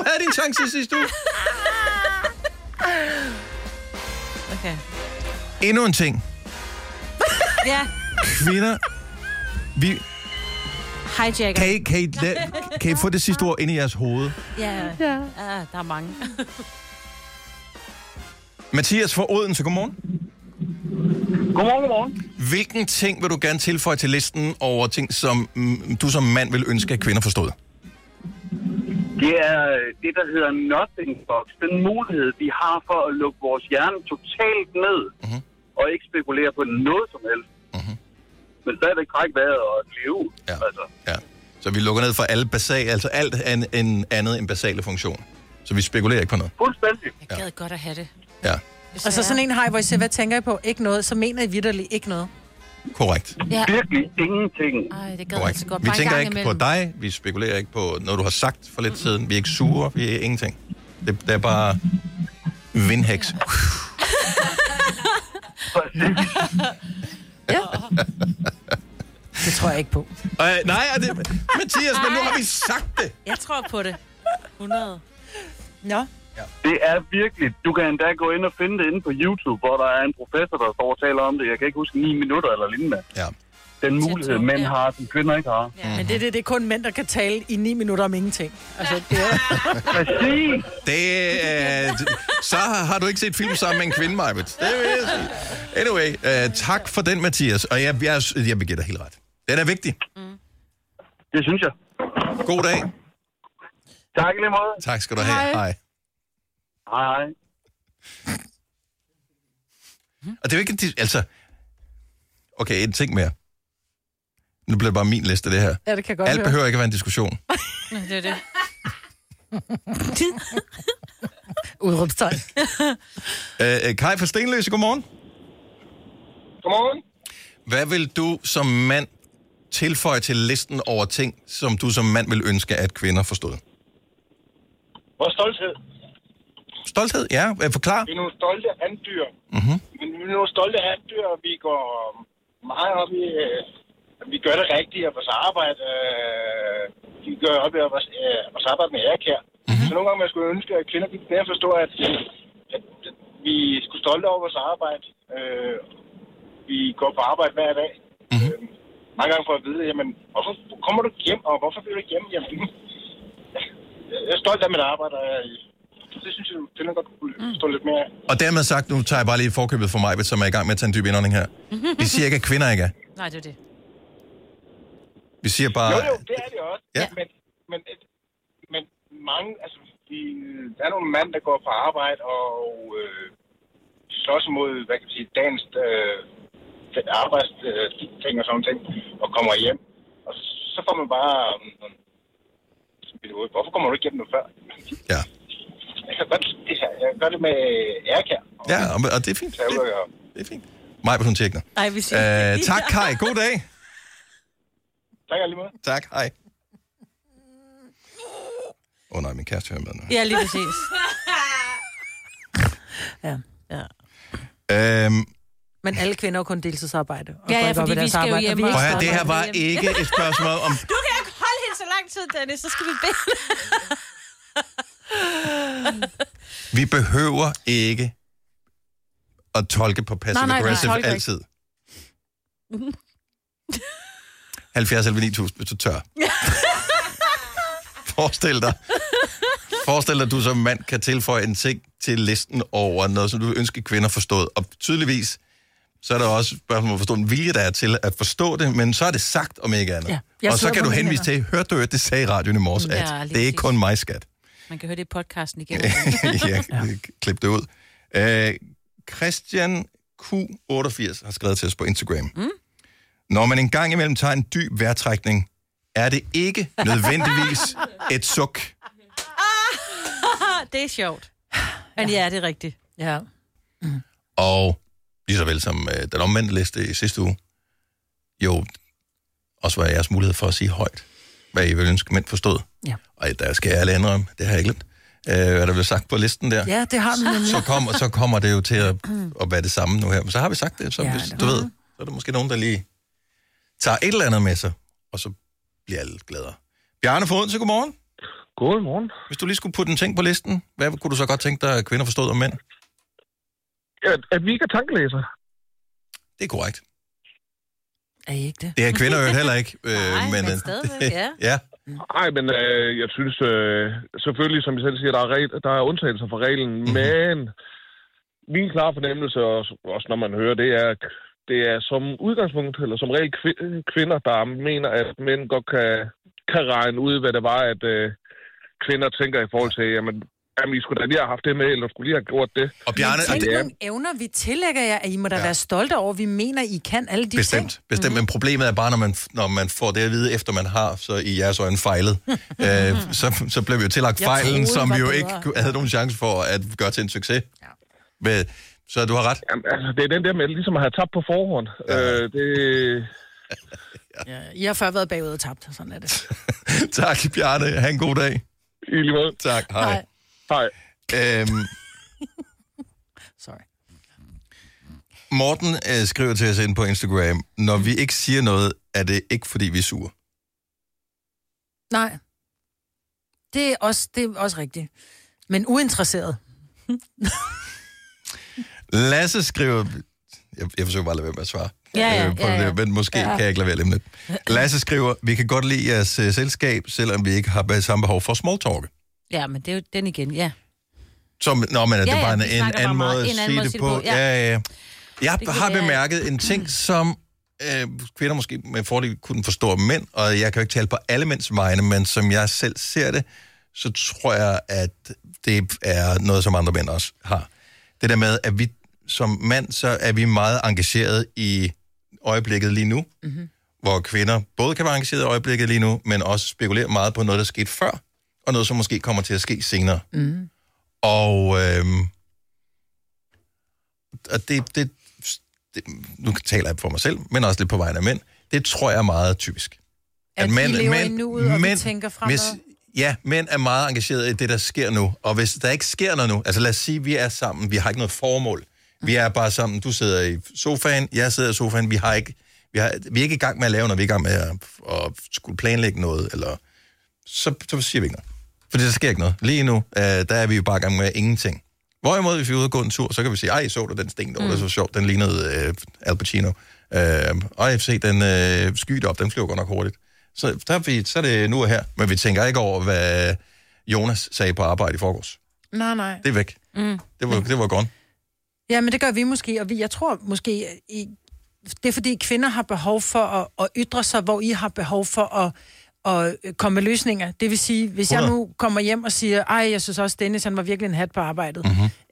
Okay. Endnu en ting. Ja. Kvinder, vi... Hijacker. Kan I få det sidste ord ind i jeres hoved? Ja, der er mange. Mathias fra Odense, godmorgen. Godmorgen. Hvilken ting vil du gerne tilføje til listen over ting, som du som mand vil ønske, at kvinder forstod? Det er det, der hedder nothing box. Den mulighed, vi har for at lukke vores hjerne totalt ned, og ikke spekulere på noget som helst. Men stadigvæk trække vejret og leve. Ja. Ja. Så vi lukker ned for alle basale, altså alt andet end basale funktion. Så vi spekulerer ikke på noget. Fuldstændig. Jeg gad godt at have det. Ja. Og så sådan en har, hvor I siger, hvad tænker I på? Ikke noget, så mener I vitterligt ikke noget. Korrekt. Ja. Virkelig ingenting. Ej, det gad jeg så godt. Vi tænker ikke på dig, vi spekulerer ikke på noget, du har sagt for lidt siden. Vi er ikke sure, vi er ingenting. Det er bare vindhæks. Ja. Det tror jeg ikke på. Nej, Mathias, men nu har vi sagt det. Jeg tror på det. 100. Nå. Ja. Det er virkelig... Du kan endda gå ind og finde det inde på YouTube, hvor der er en professor, der står og taler om det. Jeg kan ikke huske 9 minutter eller lignende. Ja. Den mulighed, mænd har, som kvinder ikke har. Ja. Men det er kun mænd, der kan tale i 9 minutter om ingenting. Altså, det er... Præcis. Så har du ikke set film sammen med en kvinde, Majbet. Det vil jeg sige. Anyway, tak for den, Mathias. Og jeg begiver dig helt ret. Den er vigtig. Det synes jeg. God dag. Tak i lige måde. Tak skal du have. Hej. Hej. Og det er jo ikke... Altså... Okay, en ting mere. Nu bliver det bare min liste, det her. Ja, det kan godt Alt høre. behøver ikke at være en diskussion. Det er det. Udråbstegn. Kai fra Stenløse, godmorgen. Godmorgen. Hvad vil du som mand tilføje til listen over ting, som du som mand vil ønske, at kvinder forstod? Vores stolthed. Stolthed? Ja, forklar. Vi er nogle stolte handdyr. Men vi er nogle stolte handdyr, og vi går meget op i, at vi gør det rigtigt, og vores arbejde, vi gør op i vores arbejde med ærekær. Så nogle gange man skulle ønske, at kvinder kunne mere forstå, at vi skulle stolte over vores arbejde. Vi går på arbejde hver dag. Mange gange for at vide, jamen, hvorfor kommer du hjem, og hvorfor bliver du ikke hjem? Jamen, jeg er stolt af mit arbejde, og det synes jeg, kvinder godt kunne stå lidt mere af. Og dermed sagt, nu tager jeg bare lige forkøbet for mig, som er i gang med at tage en dyb indånding her. Vi siger ikke, at kvinder ikke er. Nej, det er det. Vi siger bare... Jo, det er det også. Ja. Men mange, altså, der er nogle mænd, der går på arbejde og slås imod, hvad kan man sige, dagens arbejdsting og sådan ting, og kommer hjem. Og så får man bare... hvorfor kommer du ikke hjem noget før? Ja. Jeg gør det med ærekær. Ja, og det er fint. Det er fint. Maj, hun tjekker. Nej, vi siger tak, Kai. God dag. Tak lige måde. Tak, hej. Nej, min kæreste hører med nu. Ja, lige præcis. Ja. Men alle kvinder har kun deltidsarbejde. Ja, fordi vi skal jo hjem. Det her var ikke et spørgsmål om... Du kan ikke holde helt så lang tid, Dennis. Så skal vi bede. Vi behøver ikke at tolke på passive-aggressive altid. 70 eller 9000, hvis du tør. Forestil dig, at du som mand kan tilføje en ting til listen over noget, som du ønsker kvinder forstået. Og tydeligvis, så er der også spørgsmål om at forstå en vilje, der er til at forstå det, men så er det sagt om ikke andet. Ja, og så kan du henvise til, hørte du, at det sagde i radioen i morges, at det er ikke kun mig, skat. Man kan høre det i podcasten igen. Klip det ud. Christian Q88 har skrevet til os på Instagram. Når man en gang imellem tager en dyb vejrtrækning, er det ikke nødvendigvis et suk. Det er sjovt. Men ja, det er rigtigt. Ja. Og lige så vel som den omvendte liste i sidste uge, jo også var jeres mulighed for at sige højt, hvad I vil ønske mænd forstod. Ja. Og der skal jeg ærligt indrømme, det har jeg glemt. Hvad der blev sagt på listen der. Ja, det har du nemlig. Så kommer det jo til at være det samme nu her. Men så har vi sagt det, så hvis du ved, så er der måske nogen, der lige tager et eller andet med sig, og så bliver alle gladere. Bjarne Foden, så godmorgen. Godmorgen. Hvis du lige skulle putte en ting på listen, hvad kunne du så godt tænke dig, at kvinder forstod om mænd? At vi ikke er tankelæser. Det er korrekt. Er I ikke det? Det er kvinder jo heller ikke. Men stadigvæk, ja. Ja. Nej, men jeg synes selvfølgelig, som I selv siger, der er undtagelser fra reglen, men min klare fornemmelse, også når man hører, det er som udgangspunkt, eller som regel kvinder, der mener, at mænd godt kan regne ud, hvad det var, at kvinder tænker i forhold til, jamen I skulle da lige have haft det med, eller skulle lige have gjort det. Og Bjarne, tænk nogle evner, vi tillægger jer, at I må da være stolte over, vi mener, I kan alle de ting. Bestemt, men problemet er bare, når man får det at vide, efter man har, så i jeres øjne fejlet, så blev vi jo tillagt fejlen, som vi jo ikke havde nogen chance for at gøre til en succes. Ja. Så du har ret. Jamen, altså, det er den der med ligesom at have tabt på forhånd. Ja, I har før været bagud og tabt, sådan er det. Tak, Bjarne. Ha' en god dag. I lige måde. Tak, hej. Hej. Sorry. Morten skriver til os ind på Instagram, når vi ikke siger noget, er det ikke fordi vi er sure. Nej. Det er også rigtigt. Men uinteresseret. Lasse skriver... Jeg forsøger bare at lade være med at svare. Ja. Men måske kan jeg ikke lade være lidt. Lasse skriver, vi kan godt lide jeres selskab, selvom vi ikke har samme behov for small talk. Ja, men det er jo den igen, ja. Men det er bare en anden måde at en sige det på. Ja. Jeg har bemærket en ting, som kvinder måske med fordel kunne forstå om mænd, og jeg kan jo ikke tale på alle mænds vegne, men som jeg selv ser det, så tror jeg, at det er noget, som andre mænd også har. Det der med, at vi som mand, så er vi meget engageret i øjeblikket lige nu, hvor kvinder både kan være engageret i øjeblikket lige nu, men også spekulerer meget på noget, der skete før, og noget, som måske kommer til at ske senere. Og det, nu taler jeg for mig selv, men også lidt på vegne af mænd, det tror jeg er meget typisk. At mænd lever i nuet, og vi tænker fremad. Mænd er meget engageret i det, der sker nu. Og hvis der ikke sker noget nu, altså lad os sige, vi er sammen, vi har ikke noget formål. Vi er bare sammen, du sidder i sofaen, jeg sidder i sofaen, vi er ikke i gang med at lave noget, vi er i gang med at skulle planlægge noget, eller så siger vi ikke noget. Fordi der sker ikke noget. Lige nu, der er vi jo bare i gang med ingenting. Hvorimod, hvis vi er ude og gå en tur, så kan vi sige, ej, så du den sten, der var så sjovt, den lignede Al Pacino. Og se, den sky op, den flyver godt nok hurtigt. Så er det nu og her, men vi tænker ikke over, hvad Jonas sagde på arbejde i forgårs. Nej. Det er væk. Det var godt. Ja, men det gør vi måske, og jeg tror måske, det er fordi kvinder har behov for at ytre sig, hvor I har behov for at komme med løsninger. Det vil sige, hvis jeg nu kommer hjem og siger, ej, jeg synes også, Dennis, han var virkelig en hat på arbejdet,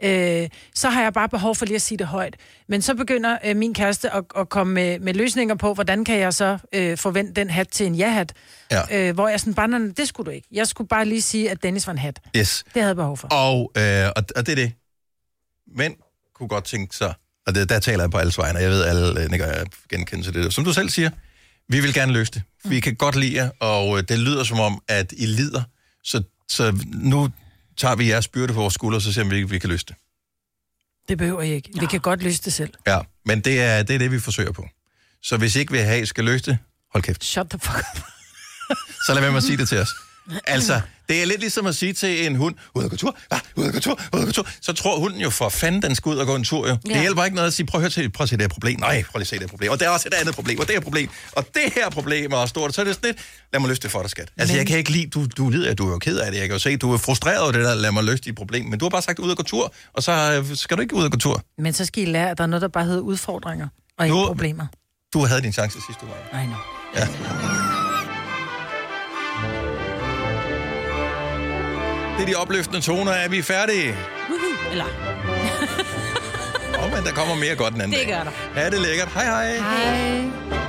så har jeg bare behov for lige at sige det højt. Men så begynder min kæreste at komme med løsninger på, hvordan kan jeg så forvente den hat til en ja-hat. Ja. Hvor jeg sådan bare, det skulle du ikke. Jeg skulle bare lige sige, at Dennis var en hat. Yes. Det havde jeg behov for. Og det er det. Mænd kunne godt tænke sig, og der taler jeg på alles vegne, og jeg ved, alle nikker genkender til det. Som du selv siger, vi vil gerne løse det. Vi kan godt lide jer, og det lyder som om, at I lider. Så nu tager vi jeres byrde på vores skuldre, så ser vi kan løse det. Det behøver I ikke. Vi kan godt løse det selv. Ja, men det er det, vi forsøger på. Så hvis I ikke vil have, at I skal løse det, hold kæft. Shut the fuck up. Så lad være med at sige det til os. Altså, det er lidt ligesom at sige til en hund, ud og gå tur, ud og gå tur. Så tror hunden jo for fanden, den skal ud og gå en tur jo. Ja. Det hjælper ikke noget at sige, prøv at se det her problem. Nej, prøv lige at se det her problem. Og der er også et andet problem, og det her problem. Og det her problem er stort. Så er det sådan lidt, lad mig løse det for dig, skat. Altså, jeg kan ikke lide, du lider, du er jo ked af det. Jeg kan jo se, du er frustreret over det der, lad mig løse dit problem. Men du har bare sagt ud og gå tur, og så skal du ikke ud og gå tur. Men så skal I lære, at der er noget, der bare hedder udfordringer, og ikke problemer. Du havde din chance sidste uge. I know. Ja. Det er de opløftende toner, er vi færdige? Eller... men der kommer mere godt den anden dag. Det gør der. Ha' det lækkert. Hej hej. Hej.